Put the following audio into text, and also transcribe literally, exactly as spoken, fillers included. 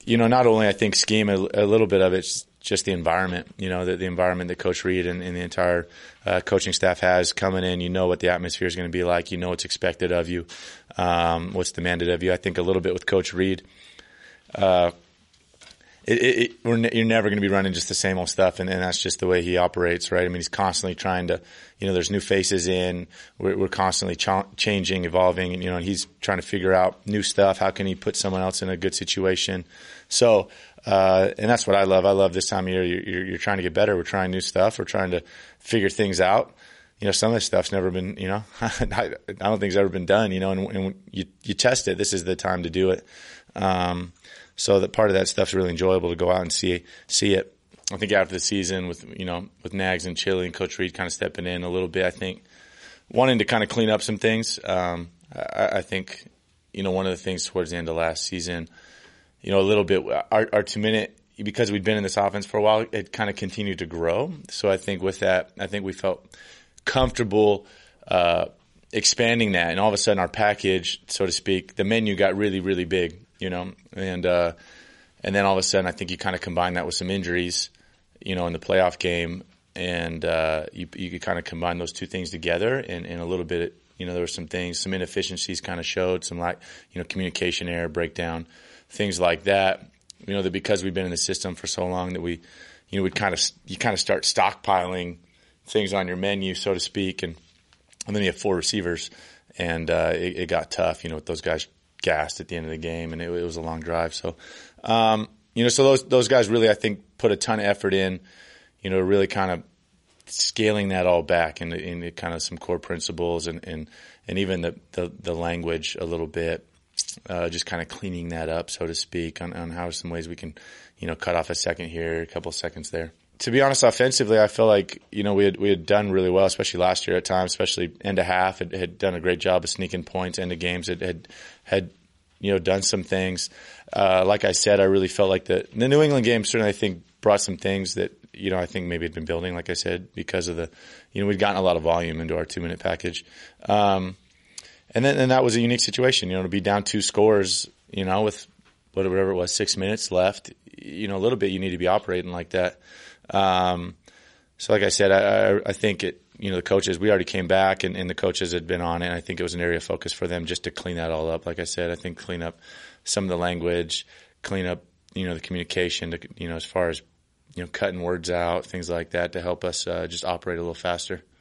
you know, not only I think scheme, a, a little bit of it's just the environment, you know, the, the environment that Coach Reed and, and the entire uh, coaching staff has coming in. You know what the atmosphere is going to be like. You know what's expected of you, um, what's demanded of you. I think a little bit with Coach Reed, uh, It, it, it, we're ne- you're never going to be running just the same old stuff, and, and that's just the way he operates, right? I mean, he's constantly trying to, you know, there's new faces in. We're, we're constantly ch- changing, evolving, and, you know, and he's trying to figure out new stuff. How can he put someone else in a good situation? So, uh, and that's what I love. I love this time of year. You're, you're, you're trying to get better. We're trying new stuff. We're trying to figure things out. You know, some of this stuff's never been, you know, I, I don't think it's ever been done, you know, and, and when you, you test it, this is the time to do it. Um, So that part of that stuff's really enjoyable to go out and see see it. I think after the season with, you know, with Nags and Chili and Coach Reed kind of stepping in a little bit, I think wanting to kind of clean up some things. Um, I, I think, you know, one of the things towards the end of last season, you know, a little bit, our, our two minute, because we'd been in this offense for a while, it kind of continued to grow. So I think with that, I think we felt comfortable, uh, expanding that. And all of a sudden our package, so to speak, the menu got really, really big. You know, and, uh, and then all of a sudden I think you kind of combine that with some injuries, you know, in the playoff game, and, uh, you, you could kind of combine those two things together, and, and a little bit, you know, there were some things, some inefficiencies kind of showed, some like, you know, communication error, breakdown, things like that, you know, that because we've been in the system for so long that we, you know, we kind of, you kind of start stockpiling things on your menu, so to speak, and, and then you have four receivers, and, uh, it, it got tough, you know, with those guys gassed at the end of the game, and it, it was a long drive. So, um, you know, so those those guys really, I think, put a ton of effort in, you know, really kind of scaling that all back into, into kind of some core principles, and and, and even the, the, the language a little bit, uh, just kind of cleaning that up, so to speak, on, on how some ways we can, you know, cut off a second here, a couple of seconds there. To be honest, offensively, I feel like, you know, we had, we had done really well, especially last year at times, especially end of half, had, had done a great job of sneaking points into games. It had, had, you know, done some things. Uh, like I said, I really felt like the, the New England game certainly, I think, brought some things that, you know, I think maybe had been building, like I said, because of the, you know, we'd gotten a lot of volume into our two minute package. Um, and then, and that was a unique situation, you know, to be down two scores, you know, with whatever it was, six minutes left, you know, a little bit, you need to be operating like that. Um, so like I said, I, I think it, you know, the coaches, we already came back, and, and the coaches had been on it. And I think it was an area of focus for them just to clean that all up. Like I said, I think clean up some of the language, clean up, you know, the communication, to, you know, as far as, you know, cutting words out, things like that, to help us, uh, just operate a little faster.